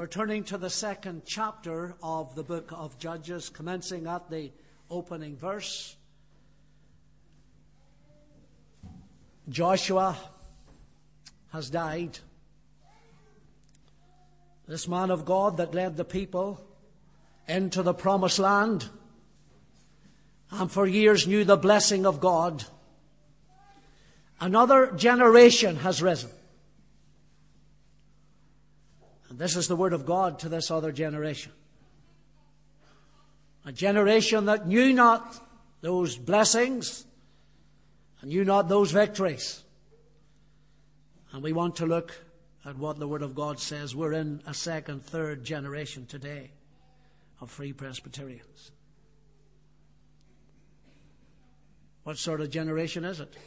We're turning to the second chapter of the book of Judges, commencing at the opening verse. Joshua has died. This man of God that led the people into the promised land and for years knew the blessing of God. Another generation has risen. And this is the word of God to this other generation. A generation that knew not those blessings and knew not those victories. And we want to look at what the word of God says. We're in a second, third generation today of Free Presbyterians. What sort of generation is it?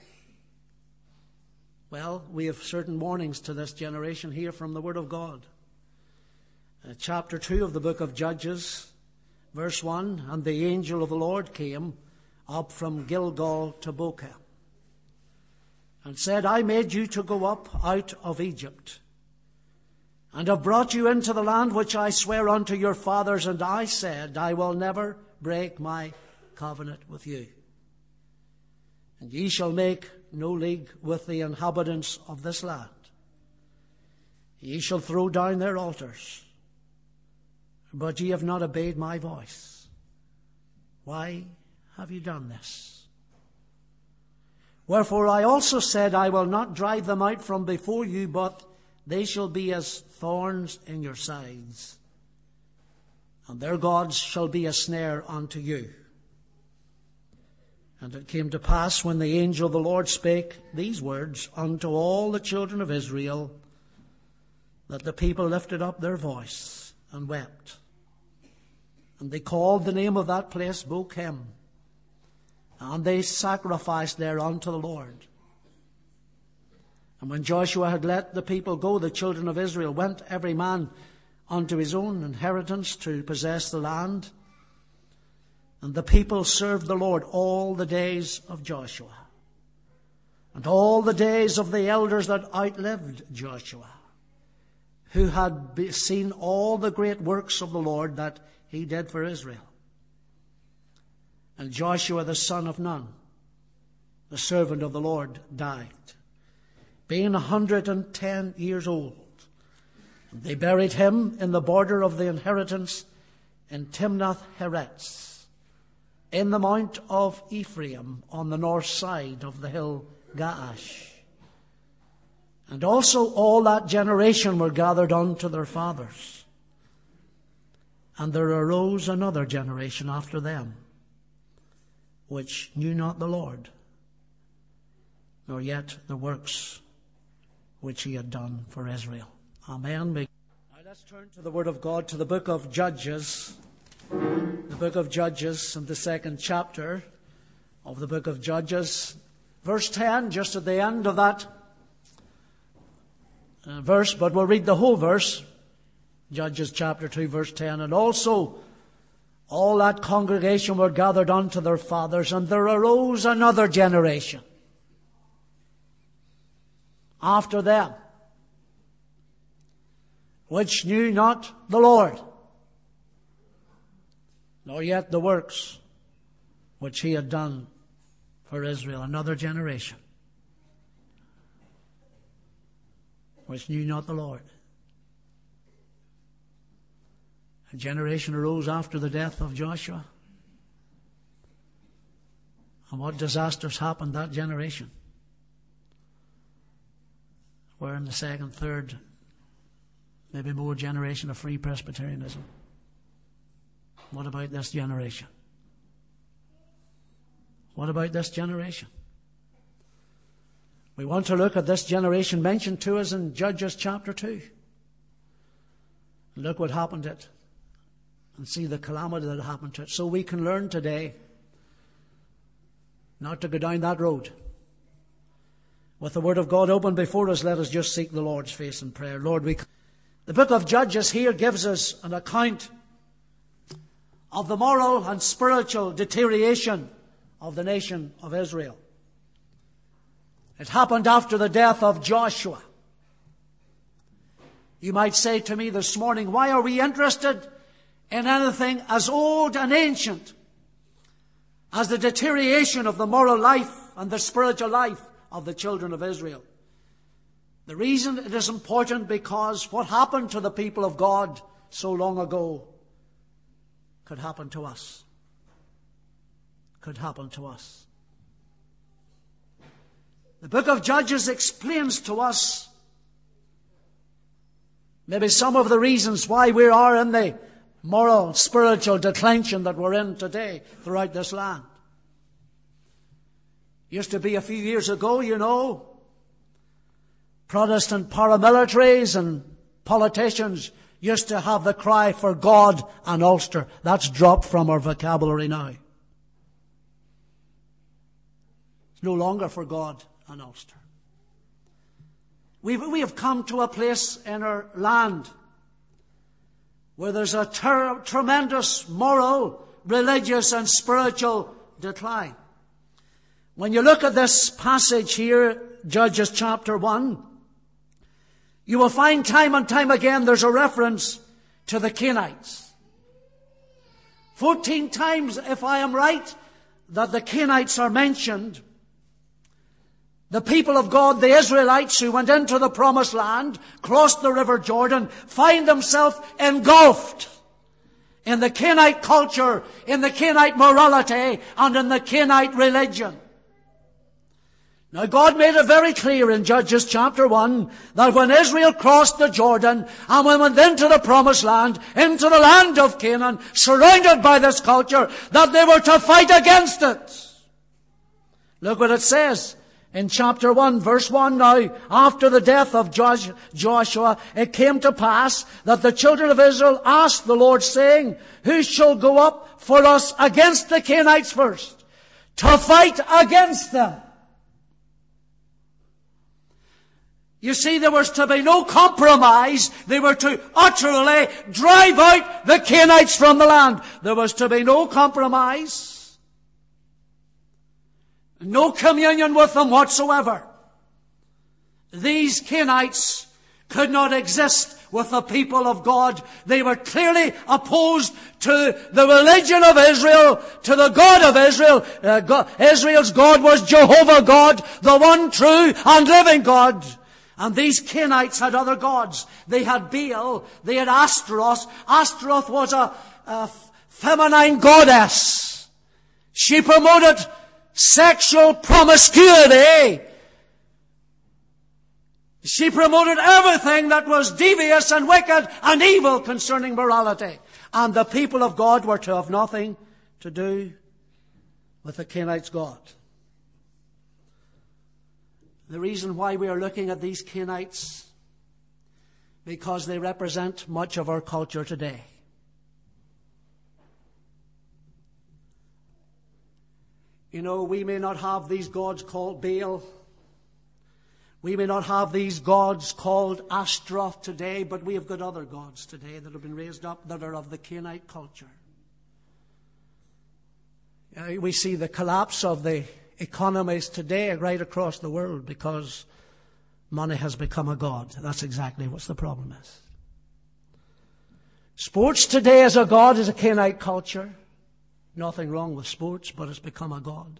Well, we have certain warnings to this generation here from the Word of God. Chapter 2 of the book of Judges, verse 1, "And the angel of the Lord came up from Gilgal to Bochim, and said, I made you to go up out of Egypt, and have brought you into the land which I swear unto your fathers, and I said, I will never break my covenant with you. And ye shall make no league with the inhabitants of this land. Ye shall throw down their altars, but ye have not obeyed my voice. Why have you done this? Wherefore I also said, I will not drive them out from before you, but they shall be as thorns in your sides, and their gods shall be a snare unto you. And it came to pass, when the angel of the Lord spake these words unto all the children of Israel, that the people lifted up their voice and wept. And they called the name of that place Bochim, and they sacrificed there unto the Lord. And when Joshua had let the people go, the children of Israel went every man unto his own inheritance to possess the land. And the people served the Lord all the days of Joshua, and all the days of the elders that outlived Joshua, who had seen all the great works of the Lord that he did for Israel. And Joshua the son of Nun, the servant of the Lord, died, being 110 years old. And they buried him in the border of the inheritance in Timnath-Heretz, in the mount of Ephraim, on the north side of the hill Gaash. And also all that generation were gathered unto their fathers. And there arose another generation after them, which knew not the Lord, nor yet the works which he had done for Israel." Amen. Now let's turn to the Word of God, to the book of Judges. The book of Judges, and the second chapter of the book of Judges. Verse 10, just at the end of that verse, but we'll read the whole verse. Judges chapter 2, verse 10. "And also all that congregation were gathered unto their fathers, and there arose another generation after them, which knew not the Lord, nor yet the works which he had done for Israel." Another generation which knew not the Lord. A generation arose after the death of Joshua. And what disasters happened that generation? We're in the second, third, maybe more generation of Free Presbyterianism. What about this generation? What about this generation? We want to look at this generation mentioned to us in Judges chapter 2. Look what happened to it, and see the calamity that happened to it, so we can learn today not to go down that road. With the Word of God open before us, let us just seek the Lord's face in prayer. Lord, the book of Judges here gives us an account of the moral and spiritual deterioration of the nation of Israel. It happened after the death of Joshua. You might say to me this morning, why are we interested in anything as old and ancient as the deterioration of the moral life and the spiritual life of the children of Israel? The reason it is important because what happened to the people of God so long ago could happen to us. Could happen to us. The book of Judges explains to us maybe some of the reasons why we are in the moral, spiritual declension that we're in today throughout this land. Used to be a few years ago, you know, Protestant paramilitaries and politicians used to have the cry for God and Ulster. That's dropped from our vocabulary now. It's no longer for God and Ulster. We have come to a place in our land where there's a tremendous moral, religious and spiritual decline. When you look at this passage here, Judges chapter 1, you will find time and time again there's a reference to the Canaanites. 14 times, if I am right, that the Canaanites are mentioned. The people of God, the Israelites who went into the promised land, crossed the river Jordan, find themselves engulfed in the Canaanite culture, in the Canaanite morality, and in the Canaanite religion. Now God made it very clear in Judges chapter 1 that when Israel crossed the Jordan and when went into the promised land, into the land of Canaan, surrounded by this culture, that they were to fight against it. Look what it says. In chapter 1, verse 1, now, after the death of Joshua, it came to pass that the children of Israel asked the Lord, saying, who shall go up for us against the Canaanites first, to fight against them? You see, there was to be no compromise. They were to utterly drive out the Canaanites from the land. There was to be no compromise. No communion with them whatsoever. These Canaanites could not exist with the people of God. They were clearly opposed to the religion of Israel, to the God of Israel. Israel's God was Jehovah God, the one true and living God. And these Canaanites had other gods. They had Baal, they had Ashtaroth. Ashtaroth was a feminine goddess. She promoted sexual promiscuity. She promoted everything that was devious and wicked and evil concerning morality. And the people of God were to have nothing to do with the Canaanites' God. The reason why we are looking at these Canaanites, because they represent much of our culture today. You know, we may not have these gods called Baal. We may not have these gods called Ashtaroth today, but we have got other gods today that have been raised up that are of the Canaanite culture. We see the collapse of the economies today right across the world because money has become a god. That's exactly what the problem is. Sports today as a god is a Canaanite culture. Nothing wrong with sports, but it's become a god.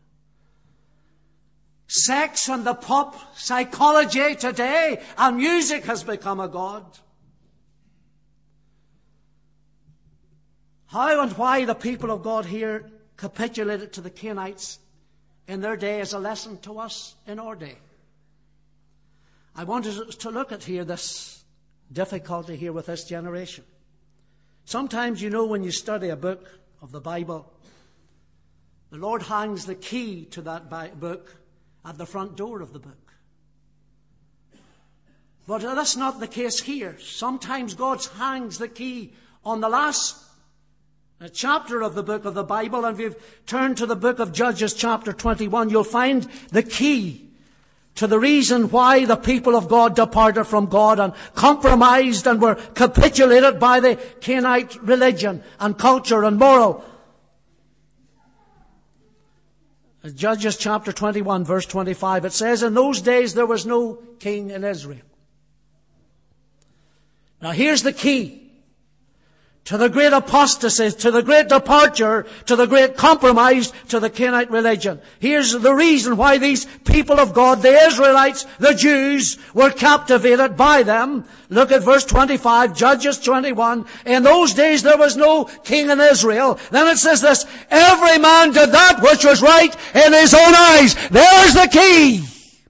Sex and the pop psychology today and music has become a god. How and why the people of God here capitulated to the Canaanites in their day is a lesson to us in our day. I wanted to look at here this difficulty here with this generation. Sometimes, you know, when you study a book of the Bible, the Lord hangs the key to that book at the front door of the book. But that's not the case here. Sometimes God hangs the key on the last chapter of the book of the Bible. And if you've turned to the book of Judges chapter 21, you'll find the key to the reason why the people of God departed from God and compromised and were capitulated by the Canaanite religion and culture and moral. Judges chapter 21, verse 25, it says, in those days there was no king in Israel. Now here's the key to the great apostasy, to the great departure, to the great compromise to the Canaanite religion. Here's the reason why these people of God, the Israelites, the Jews, were captivated by them. Look at verse 25, Judges 21. In those days there was no king in Israel. Then it says this, every man did that which was right in his own eyes. There's the key.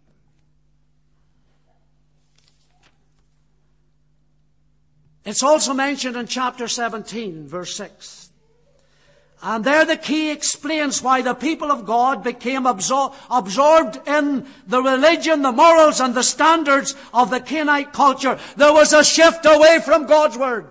It's also mentioned in chapter 17, verse 6. And there the key explains why the people of God became absorbed in the religion, the morals, and the standards of the Canaanite culture. There was a shift away from God's Word.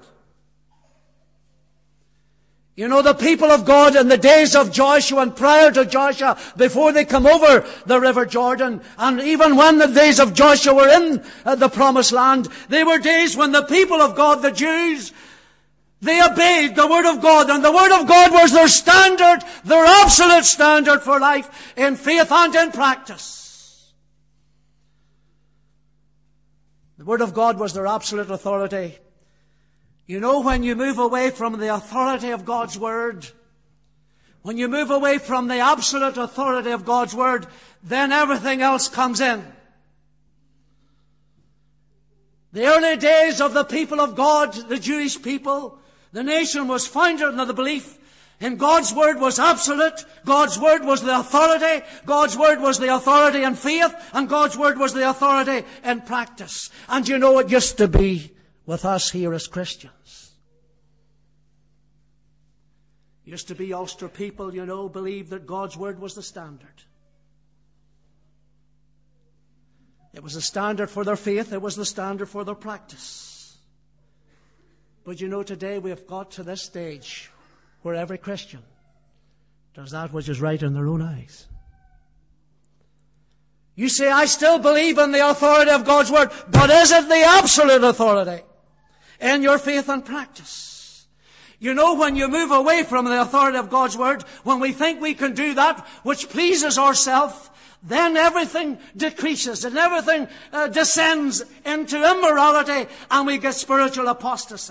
You know, the people of God in the days of Joshua and prior to Joshua, before they come over the River Jordan, and even when the days of Joshua were in the Promised Land, they were days when the people of God, the Jews, they obeyed the Word of God, and the Word of God was their standard, their absolute standard for life, in faith and in practice. The Word of God was their absolute authority. You know, when you move away from the authority of God's Word, when you move away from the absolute authority of God's Word, then everything else comes in. The early days of the people of God, the Jewish people, the nation was founded on the belief in God's Word was absolute, God's Word was the authority, God's Word was the authority in faith, and God's Word was the authority in practice. And you know, it used to be with us here as Christians. Used to be Ulster people, you know, believed that God's Word was the standard. It was the standard for their faith. It was the standard for their practice. But you know, today we have got to this stage where every Christian does that which is right in their own eyes. You say, I still believe in the authority of God's Word, but is it the absolute authority in your faith and practice? You know, when you move away from the authority of God's Word, when we think we can do that which pleases ourselves, then everything decreases and everything descends into immorality, and we get spiritual apostasy.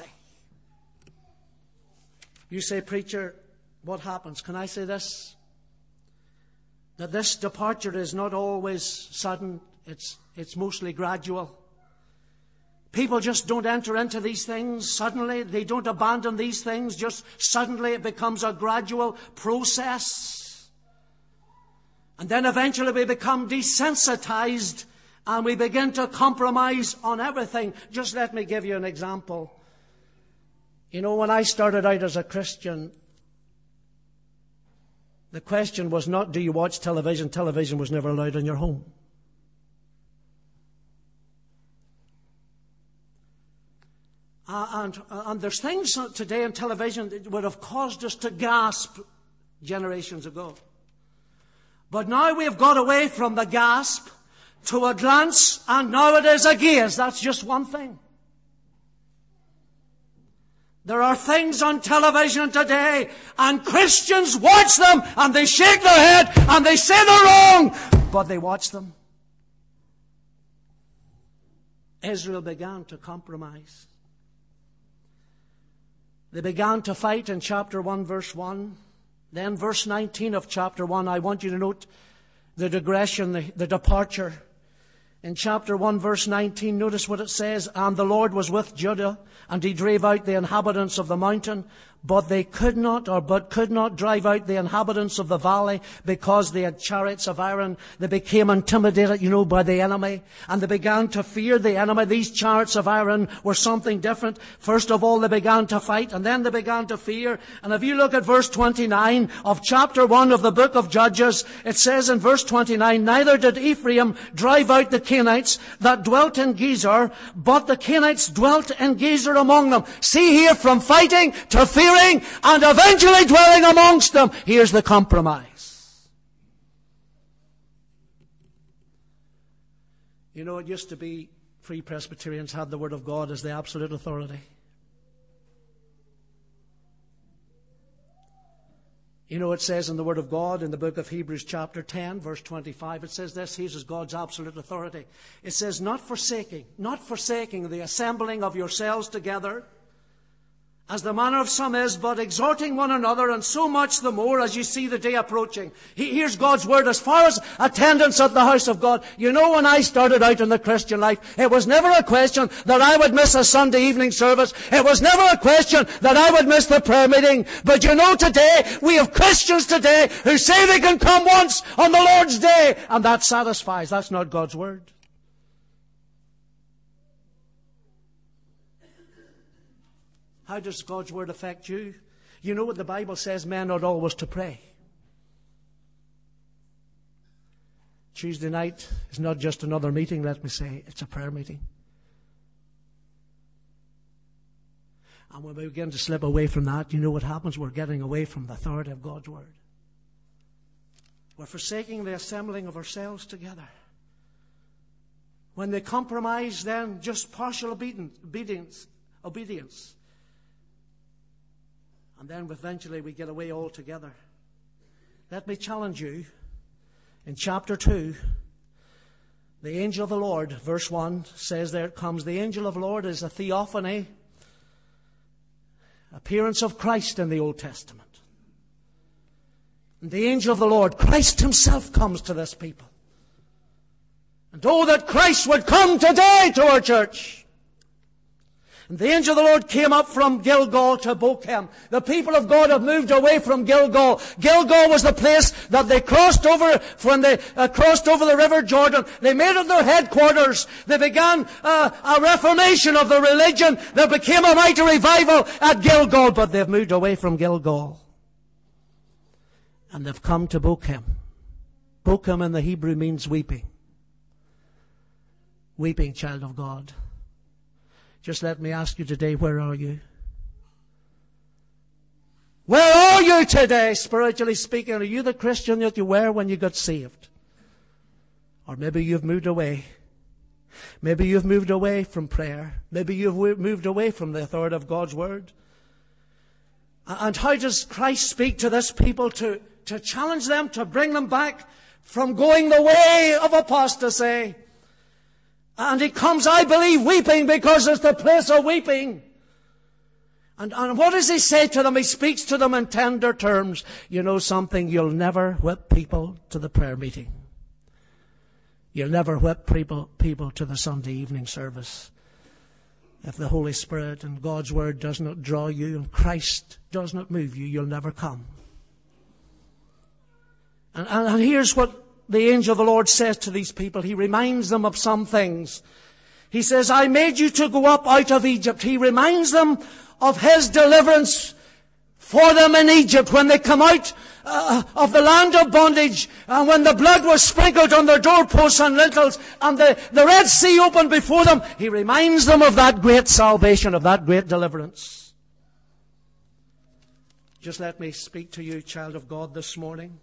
You say, preacher, what happens? Can I say this? That this departure is not always sudden. It's mostly gradual. People just don't enter into these things suddenly. They don't abandon these things just suddenly. It becomes a gradual process. And then eventually we become desensitized and we begin to compromise on everything. Just let me give you an example. You know, when I started out as a Christian, the question was not, do you watch television? Television was never allowed in your home. And there's things today in television that would have caused us to gasp generations ago. But now we have got away from the gasp to a glance, and now it is a gaze. That's just one thing. There are things on television today, and Christians watch them, and they shake their head, and they say they're wrong, but they watch them. Israel began to compromise. They began to fight in chapter 1, verse 1. Then verse 19 of chapter 1, I want you to note the digression, the departure. In chapter 1, verse 19, notice what it says. And the Lord was with Judah, and he drave out the inhabitants of the mountain, but they could not drive out the inhabitants of the valley, because they had chariots of iron. They became intimidated, you know, by the enemy, and they began to fear the enemy. These chariots of iron were something different. First of all, they began to fight, and then they began to fear. And if you look at verse 29 of chapter 1 of the book of Judges, it says in verse 29, neither did Ephraim drive out the Canaanites that dwelt in Gezer, but the Canaanites dwelt in Gezer among them. See here, from fighting to fearing and eventually dwelling amongst them. Here's the compromise. You know, it used to be Free Presbyterians had the Word of God as the absolute authority. You know, it says in the Word of God, in the book of Hebrews chapter 10, verse 25, it says this, He is God's absolute authority. It says, not forsaking the assembling of yourselves together, as the manner of some is, but exhorting one another, and so much the more as you see the day approaching. Here's God's word as far as attendance at the house of God. You know, when I started out in the Christian life, it was never a question that I would miss a Sunday evening service. It was never a question that I would miss the prayer meeting. But you know, today, we have Christians today who say they can come once on the Lord's day, and that satisfies. That's not God's word. How does God's word affect you? You know what the Bible says, men ought always to pray. Tuesday night is not just another meeting, let me say. It's a prayer meeting. And when we begin to slip away from that, you know what happens? We're getting away from the authority of God's word. We're forsaking the assembling of ourselves together. When they compromise, then just partial obedience. And then eventually we get away altogether. Let me challenge you. In chapter 2, the angel of the Lord, verse 1, says there it comes. The angel of the Lord is a theophany, appearance of Christ in the Old Testament. And the angel of the Lord, Christ himself, comes to this people. And oh, that Christ would come today to our church. And the angel of the Lord came up from Gilgal to Bochum. The people of God have moved away from Gilgal. Gilgal was the place that they crossed over when they crossed over the River Jordan. They made it their headquarters. They began a reformation of the religion. There became a mighty revival at Gilgal, but they've moved away from Gilgal. And they've come to Bochum. Bochum in the Hebrew means weeping. Weeping, child of God. Just let me ask you today, where are you? Where are you today, spiritually speaking? Are you the Christian that you were when you got saved? Or maybe you've moved away. Maybe you've moved away from prayer. Maybe you've moved away from the authority of God's word. And how does Christ speak to this people to challenge them, to bring them back from going the way of apostasy? And he comes, I believe, weeping, because it's the place of weeping. And what does he say to them? He speaks to them in tender terms. You know something? You'll never whip people to the prayer meeting. You'll never whip people to the Sunday evening service. If the Holy Spirit and God's word does not draw you and Christ does not move you, you'll never come. And here's what the angel of the Lord says to these people. He reminds them of some things. He says, I made you to go up out of Egypt. He reminds them of his deliverance for them in Egypt when they come out of the land of bondage, and when the blood was sprinkled on their doorposts and lintels, and the Red Sea opened before them. He reminds them of that great salvation, of that great deliverance. Just let me speak to you, child of God, this morning.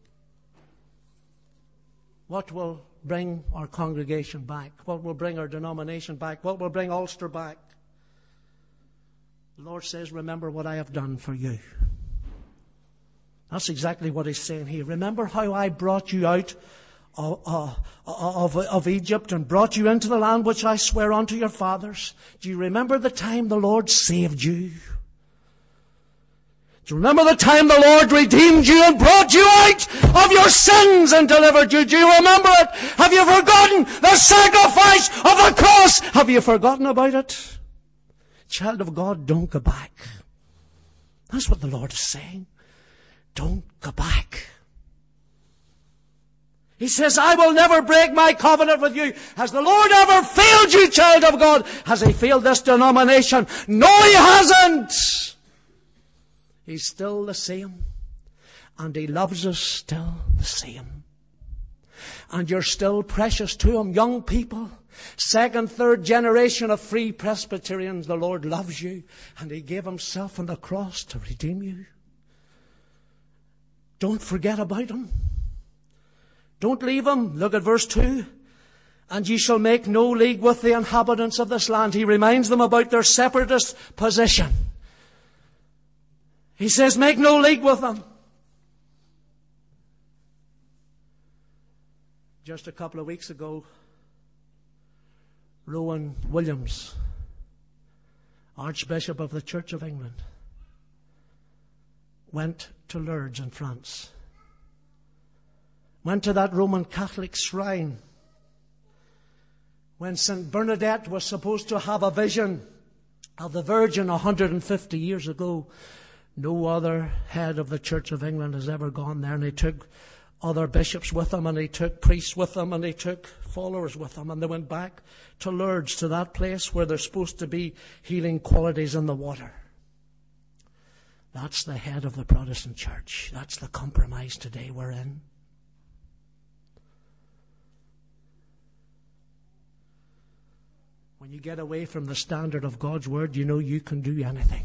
What will bring our congregation back? What will bring our denomination back? What will bring Ulster back? The Lord says, remember what I have done for you. That's exactly what he's saying here. Remember how I brought you out of Egypt and brought you into the land which I swear unto your fathers. Do you remember the time the Lord saved you? Do you remember the time the Lord redeemed you and brought you out of your sins and delivered you? Do you remember it? Have you forgotten the sacrifice of the cross? Have you forgotten about it? Child of God, don't go back. That's what the Lord is saying. Don't go back. He says, I will never break my covenant with you. Has the Lord ever failed you, child of God? Has he failed this denomination? No, he hasn't. He's still the same. And he loves us still the same. And you're still precious to him, young people. Second, third generation of free Presbyterians. The Lord loves you. And he gave himself on the cross to redeem you. Don't forget about him. Don't leave him. Look at verse 2. And ye shall make no league with the inhabitants of this land. He reminds them about their separatist position. He says, make no league with them. Just a couple of weeks ago, Rowan Williams, Archbishop of the Church of England, went to Lourdes in France. Went to that Roman Catholic shrine when St. Bernadette was supposed to have a vision of the Virgin 150 years ago. No other head of the Church of England has ever gone there, and he took other bishops with him, and he took priests with him, and he took followers with him, and they went back to Lourdes, to that place where there's supposed to be healing qualities in the water. That's the head of the Protestant Church. That's the compromise today we're in. When you get away from the standard of God's Word, you know you can do anything.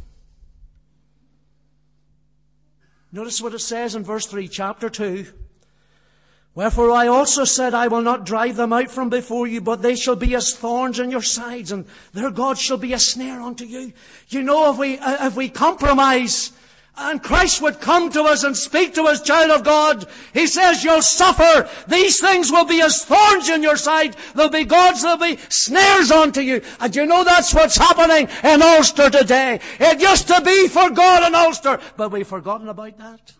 Notice what it says in verse 3, chapter 2. Wherefore I also said, I will not drive them out from before you, but they shall be as thorns in your sides, and their God shall be a snare unto you. You know, if we compromise, and Christ would come to us and speak to us, child of God, He says you'll suffer. These things will be as thorns in your side. They'll be gods, they'll be snares unto you. And you know that's what's happening in Ulster today. It used to be for God in Ulster, but we've forgotten about that.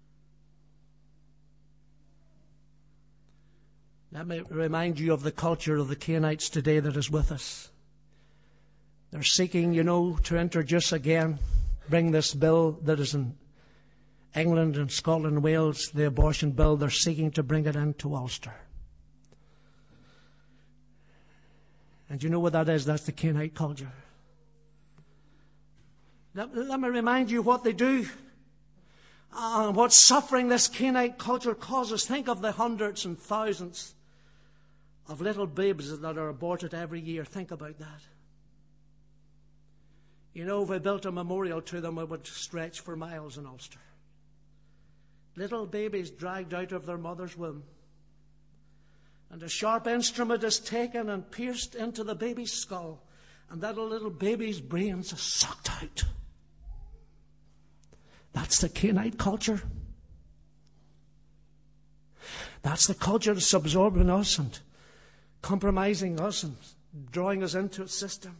Let me remind you of the culture of the Canaanites today that is with us. They're seeking, to introduce again, bring this bill that is in England and Scotland and Wales, the abortion bill. They're seeking to bring it into Ulster. And you know what that is? That's the Canaanite culture. Let me remind you what they do. What suffering this Canaanite culture causes. Think of the hundreds and thousands of little babes that are aborted every year. Think about that. If we built a memorial to them, it would stretch for miles in Ulster. Little babies dragged out of their mother's womb. And a sharp instrument is taken and pierced into the baby's skull. And that little baby's brains are sucked out. That's the Canaanite culture. That's the culture that's absorbing us and compromising us and drawing us into its system.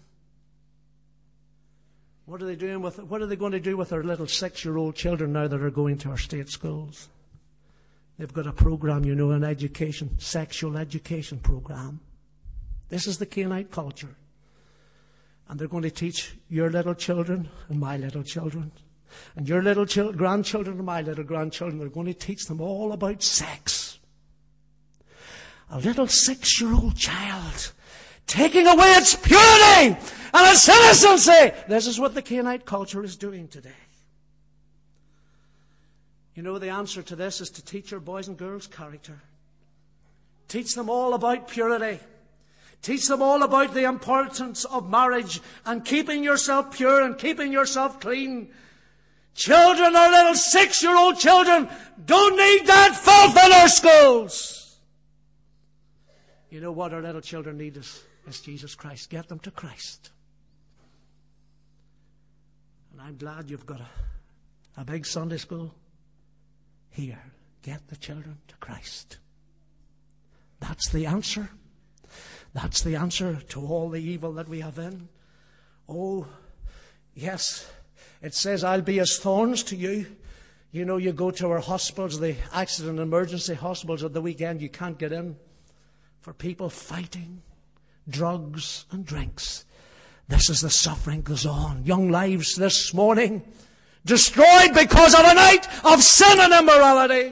What are they doing with it? What are they going to do with our little 6-year-old children now that are going to our state schools? They've got a program, an education, sexual education program. This is the Canaanite culture. And they're going to teach your little children and my little children. And your little grandchildren and my little grandchildren, they're going to teach them all about sex. A little 6-year-old child taking away its purity and its innocency. This is what the Canaanite culture is doing today. The answer to this is to teach your boys and girls character. Teach them all about purity. Teach them all about the importance of marriage and keeping yourself pure and keeping yourself clean. Children, our little 6-year-old children, don't need that filth in our schools. You know what our little children need is Jesus Christ. Get them to Christ. And I'm glad you've got a big Sunday school here. Get the children to Christ. That's the answer. That's the answer to all the evil that we have in. Oh, yes. It says, I'll be as thorns to you. You go to our hospitals, the accident emergency hospitals at the weekend, you can't get in for people fighting drugs and drinks. This is the suffering that goes on. Young lives this morning destroyed because of a night of sin and immorality.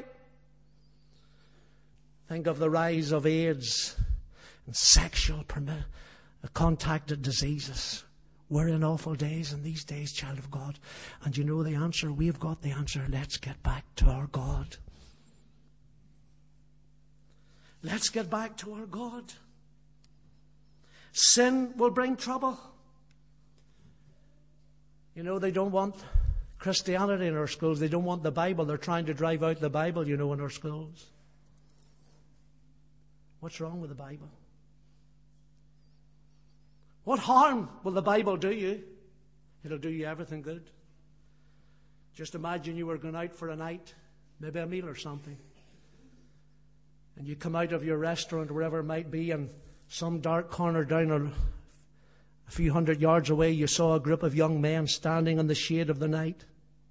Think of the rise of AIDS and sexual contacted diseases. We're in awful days in these days, child of God. And you know the answer? We've got the answer. Let's get back to our God. Let's get back to our God. Sin will bring trouble. They don't want Christianity in our schools. They don't want the Bible. They're trying to drive out the Bible, in our schools. What's wrong with the Bible? What harm will the Bible do you? It'll do you everything good. Just imagine you were going out for a night, maybe a meal or something. and you come out of your restaurant, wherever it might be, and some dark corner down a few hundred yards away, you saw a group of young men standing in the shade of the night.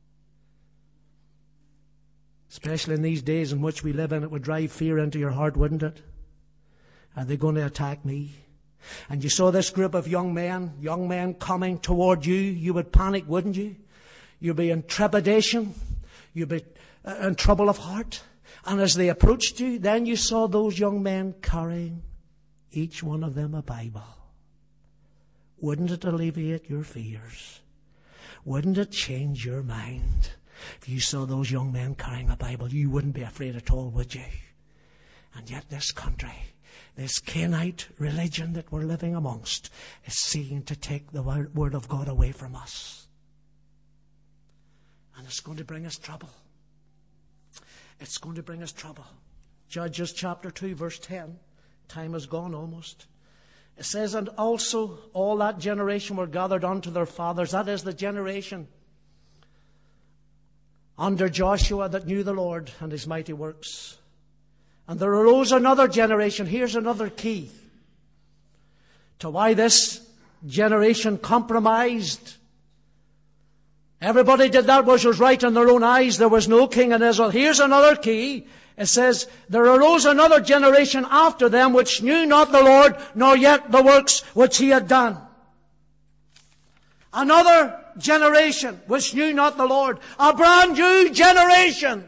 Especially in these days in which we live in, it would drive fear into your heart, wouldn't it? Are they going to attack me? And you saw this group of young men coming toward you. You would panic, wouldn't you? You'd be in trepidation. You'd be in trouble of heart. And as they approached you, then you saw those young men carrying, each one of them, a Bible. Wouldn't it alleviate your fears? Wouldn't it change your mind? If you saw those young men carrying a Bible, you wouldn't be afraid at all, would you? And yet this country, this Canaanite religion that we're living amongst, is seeking to take the Word of God away from us. And it's going to bring us trouble. It's going to bring us trouble. Judges chapter 2, verse 10. Time has gone almost. It says, and also all that generation were gathered unto their fathers. That is the generation under Joshua that knew the Lord and His mighty works. And there arose another generation. Here's another key to why this generation compromised. Everybody did that which was right in their own eyes. There was no king in Israel. Here's another key. It says, there arose another generation after them which knew not the Lord, nor yet the works which He had done. Another generation which knew not the Lord. A brand new generation.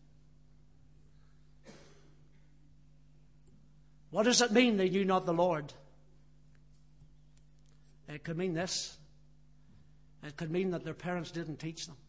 What does it mean they knew not the Lord? It could mean this. It could mean that their parents didn't teach them.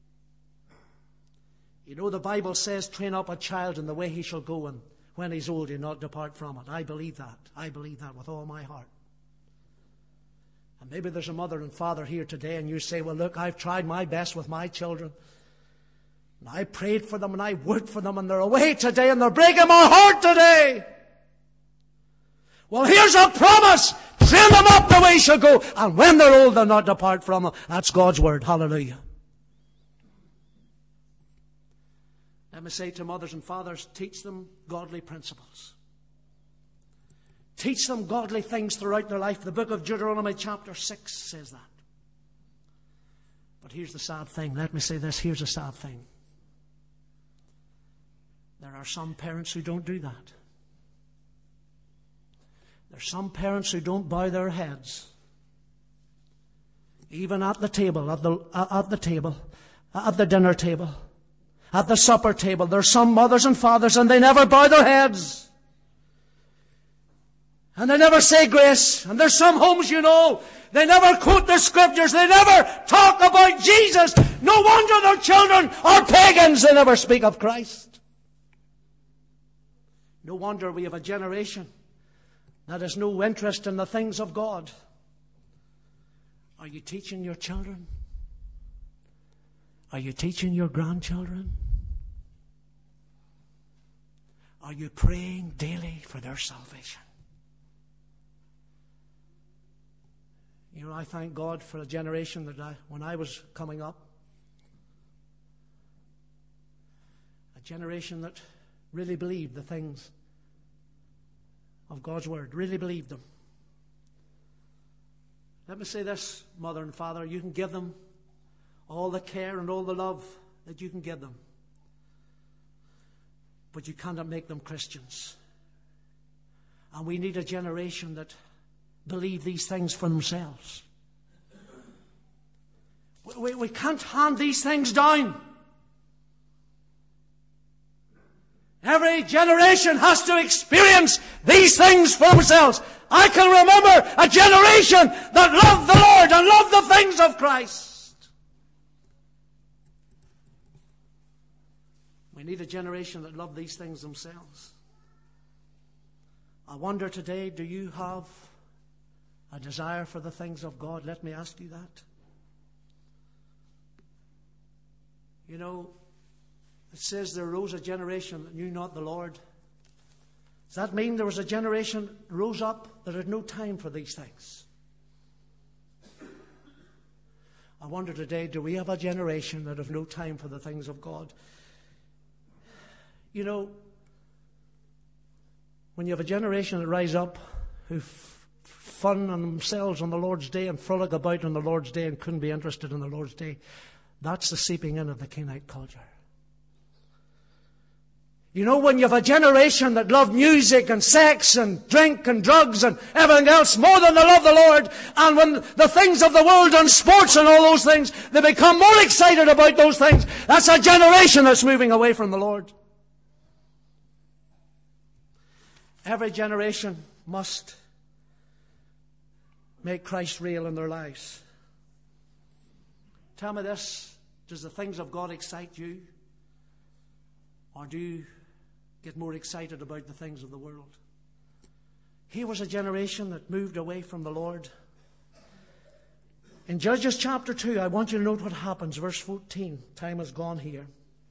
You know, the Bible says, train up a child in the way he shall go, and when he's old, he'll not depart from it. I believe that. I believe that with all my heart. And maybe there's a mother and father here today, and you say, well, look, I've tried my best with my children. And I prayed for them, and I worked for them, and they're away today, and they're breaking my heart today. Well, here's a promise. Train them up the way he shall go, and when they're old, they'll not depart from it. That's God's word. Hallelujah. Let me say to mothers and fathers, teach them godly principles. Teach them godly things throughout their life. The book of Deuteronomy chapter 6 says that. But here's the sad thing. Let me say this. Here's the sad thing. There are some parents who don't do that. There's some parents who don't bow their heads. Even at the table, at the dinner table, at the supper table. There's some mothers and fathers, and they never bow their heads. And they never say grace. And there's some homes, you know, they never quote the scriptures. They never talk about Jesus. No wonder their children are pagans. They never speak of Christ. No wonder we have a generation that has no interest in the things of God. Are you teaching your children? Are you teaching your grandchildren? Are you praying daily for their salvation? You know, I thank God for a generation that when I was coming up, a generation that really believed the things of God's Word, really believed them. Let me say this, mother and father, you can give them all the care and all the love that you can give them. But you cannot make them Christians. And we need a generation that believe these things for themselves. We can't hand these things down. Every generation has to experience these things for themselves. I can remember a generation that loved the Lord and loved the things of Christ. We need a generation that love these things themselves. I wonder today, do you have a desire for the things of God? Let me ask you that. You know, it says there arose a generation that knew not the Lord. Does that mean there was a generation that rose up that had no time for these things? I wonder today, do we have a generation that have no time for the things of God? You know, when you have a generation that rise up who fun on themselves on the Lord's day and frolic about on the Lord's day and couldn't be interested in the Lord's day, that's the seeping in of the Canaanite culture. You know, when you have a generation that love music and sex and drink and drugs and everything else more than they love the Lord, and when the things of the world and sports and all those things, they become more excited about those things, that's a generation that's moving away from the Lord. Every generation must make Christ real in their lives. Tell me this, does the things of God excite you? Or do you get more excited about the things of the world? Here was a generation that moved away from the Lord. In Judges chapter 2, I want you to note what happens. Verse 14. Time has gone here.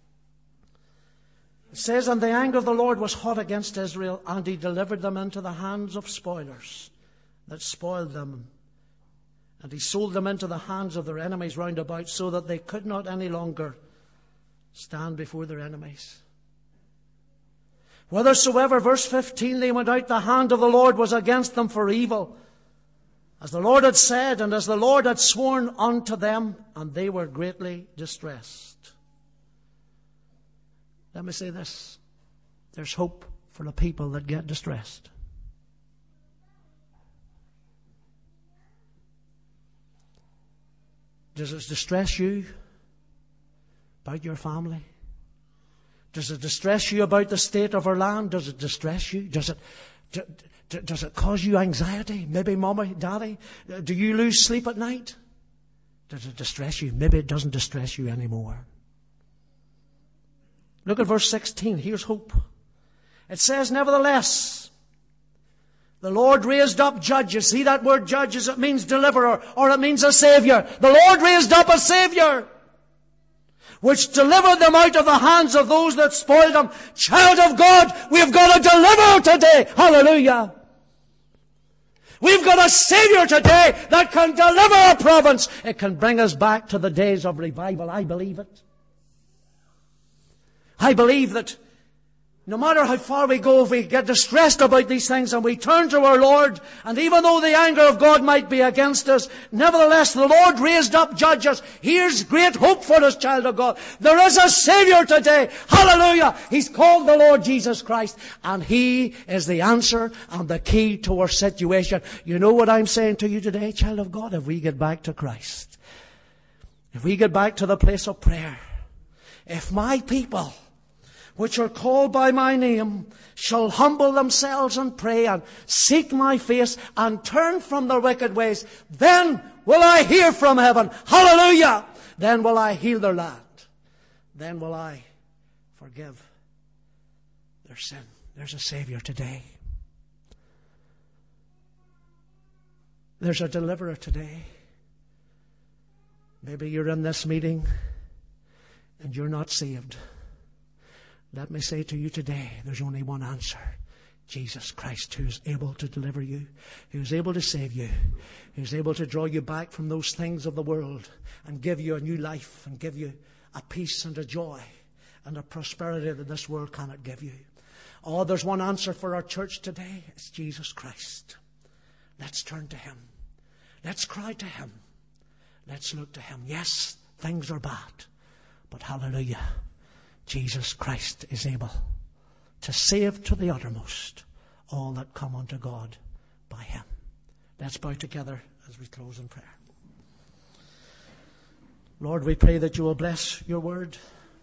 It says, "And the anger of the Lord was hot against Israel, and he delivered them into the hands of spoilers that spoiled them. And he sold them into the hands of their enemies round about, so that they could not any longer stand before their enemies. Whithersoever," verse 15, "they went out, the hand of the Lord was against them for evil, as the Lord had said, and as the Lord had sworn unto them, and they were greatly distressed." Let me say this. There's hope for the people that get distressed. Does it distress you about your family? Does it distress you about the state of our land? Does it distress you? Does it cause you anxiety? Maybe mommy, daddy, do you lose sleep at night? Does it distress you? Maybe it doesn't distress you anymore. Look at verse 16. Here's hope. It says, "Nevertheless, the Lord raised up judges." See that word judges, it means deliverer, or it means a savior. The Lord raised up a savior, which delivered them out of the hands of those that spoiled them. Child of God, we've got a deliverer today. Hallelujah. We've got a Savior today that can deliver a province. It can bring us back to the days of revival. I believe it. I believe that no matter how far we go, if we get distressed about these things and we turn to our Lord, and even though the anger of God might be against us, nevertheless the Lord raised up judges. Here's great hope for us, child of God. There is a Savior today. Hallelujah. He's called the Lord Jesus Christ, and He is the answer and the key to our situation. You know what I'm saying to you today, child of God? If we get back to Christ, if we get back to the place of prayer, if my people, which are called by my name, shall humble themselves and pray and seek my face and turn from their wicked ways, then will I hear from heaven. Hallelujah! Then will I heal their land. Then will I forgive their sin. There's a Savior today. There's a deliverer today. Maybe you're in this meeting and you're not saved. Let me say to you today, there's only one answer. Jesus Christ, who's able to deliver you, who's able to save you, who's able to draw you back from those things of the world and give you a new life and give you a peace and a joy and a prosperity that this world cannot give you. Oh, there's one answer for our church today. It's Jesus Christ. Let's turn to Him. Let's cry to Him. Let's look to Him. Yes, things are bad, but hallelujah, Jesus Christ is able to save to the uttermost all that come unto God by Him. Let's bow together as we close in prayer. Lord, we pray that You will bless Your word.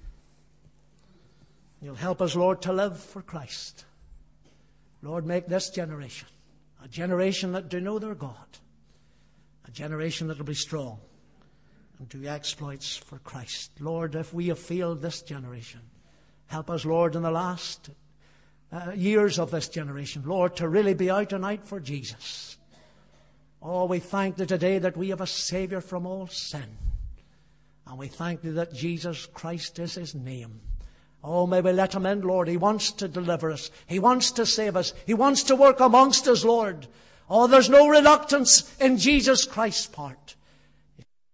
You'll help us, Lord, to live for Christ. Lord, make this generation a generation that do know their God, a generation that will be strong and do exploits for Christ. Lord, if we have failed this generation, help us, Lord, in the last years of this generation, Lord, to really be out and out for Jesus. Oh, we thank Thee today that we have a Savior from all sin. And we thank Thee that Jesus Christ is His name. Oh, may we let Him in, Lord. He wants to deliver us. He wants to save us. He wants to work amongst us, Lord. Oh, there's no reluctance in Jesus Christ's part.